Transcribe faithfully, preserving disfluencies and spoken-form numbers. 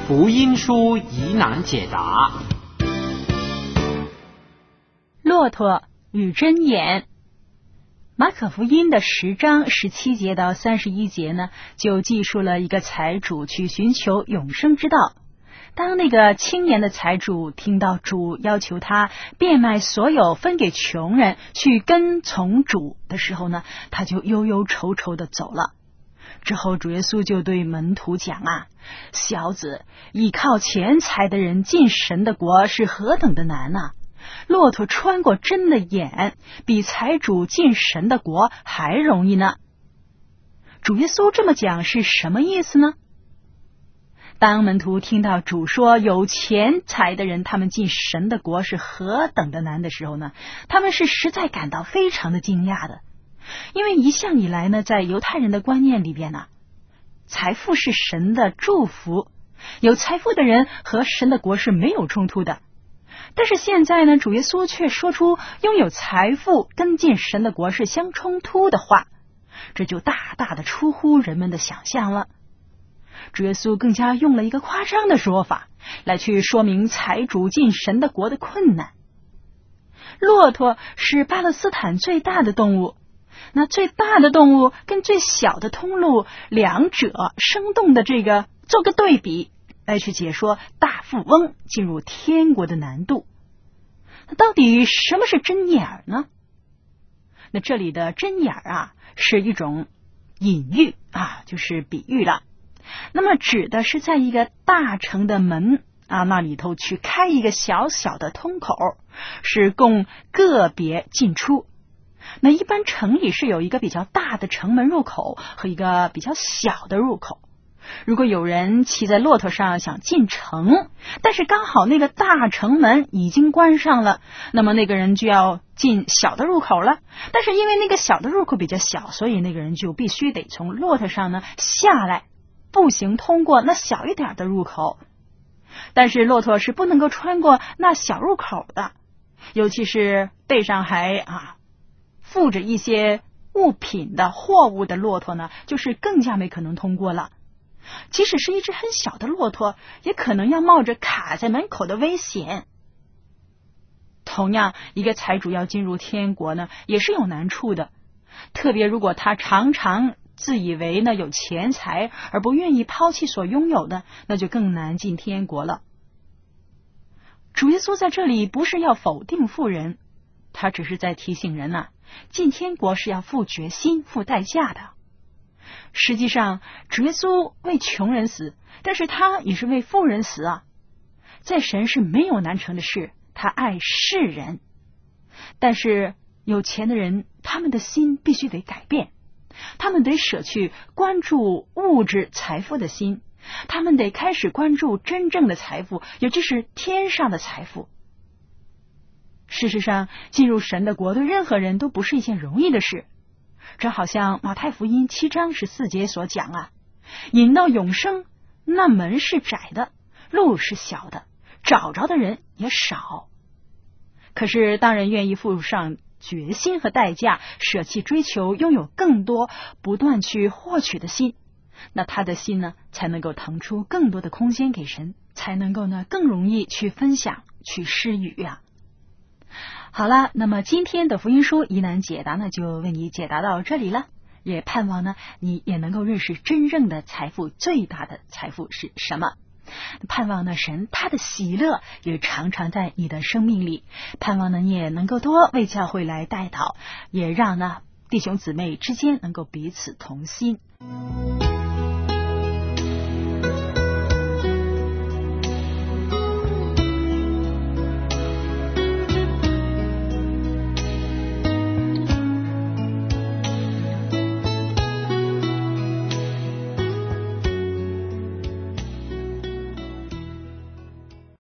福音书疑难解答。 骆驼与针眼。马可福音的十章十七节到三十一节呢，就记述了一个财主去寻求永生之道。当那个青年的财主听到主要求他变卖所有分给穷人去跟从主的时候呢，他就忧忧愁愁的走了。之后主耶稣就对门徒讲啊，小子，依靠钱财的人进神的国是何等的难啊！骆驼穿过针的眼，比财主进神的国还容易呢。主耶稣这么讲是什么意思呢？当门徒听到主说有钱财的人他们进神的国是何等的难的时候呢，他们是实在感到非常的惊讶的。因为一向以来呢，在犹太人的观念里边呢，财富是神的祝福，有财富的人和神的国是没有冲突的。但是现在呢，主耶稣却说出拥有财富跟进神的国是相冲突的话，这就大大的出乎人们的想象了。主耶稣更加用了一个夸张的说法来去说明财主进神的国的困难。骆驼是巴勒斯坦最大的动物，那最大的动物跟最小的通路，两者生动的这个做个对比，来去解说大富翁进入天国的难度。那到底什么是针眼呢？那这里的针眼啊，是一种隐喻啊，就是比喻了。那么指的是在一个大城的门啊，那里头去开一个小小的通口，是供个别进出。那一般城里是有一个比较大的城门入口和一个比较小的入口。如果有人骑在骆驼上想进城，但是刚好那个大城门已经关上了，那么那个人就要进小的入口了。但是因为那个小的入口比较小，所以那个人就必须得从骆驼上呢下来，步行通过那小一点的入口。但是骆驼是不能够穿过那小入口的，尤其是背上还啊附着一些物品的货物的骆驼呢，就是更加没可能通过了。即使是一只很小的骆驼，也可能要冒着卡在门口的危险。同样，一个财主要进入天国呢，也是有难处的。特别如果他常常自以为呢有钱财，而不愿意抛弃所拥有的，那就更难进天国了。主耶稣在这里不是要否定富人，他只是在提醒人啊，进天国是要付决心、付代价的。实际上，主耶稣为穷人死，但是他也是为富人死啊。在神是没有难成的事，他爱世人。但是有钱的人，他们的心必须得改变，他们得舍去关注物质财富的心，他们得开始关注真正的财富，也就是天上的财富。事实上，进入神的国对任何人都不是一件容易的事。这好像马太福音七章十四节所讲啊，引到永生，那门是窄的，路是小的，找着的人也少。可是当人愿意付上决心和代价，舍弃追求拥有更多，不断去获取的心，那他的心呢，才能够腾出更多的空间给神，才能够呢更容易去分享，去施予啊。好了，那么今天的福音书疑难解答呢，就为你解答到这里了。也盼望呢，你也能够认识真正的财富，最大的财富是什么。盼望呢，神他的喜乐也常常在你的生命里。盼望呢，你也能够多为教会来代祷，也让呢弟兄姊妹之间能够彼此同心。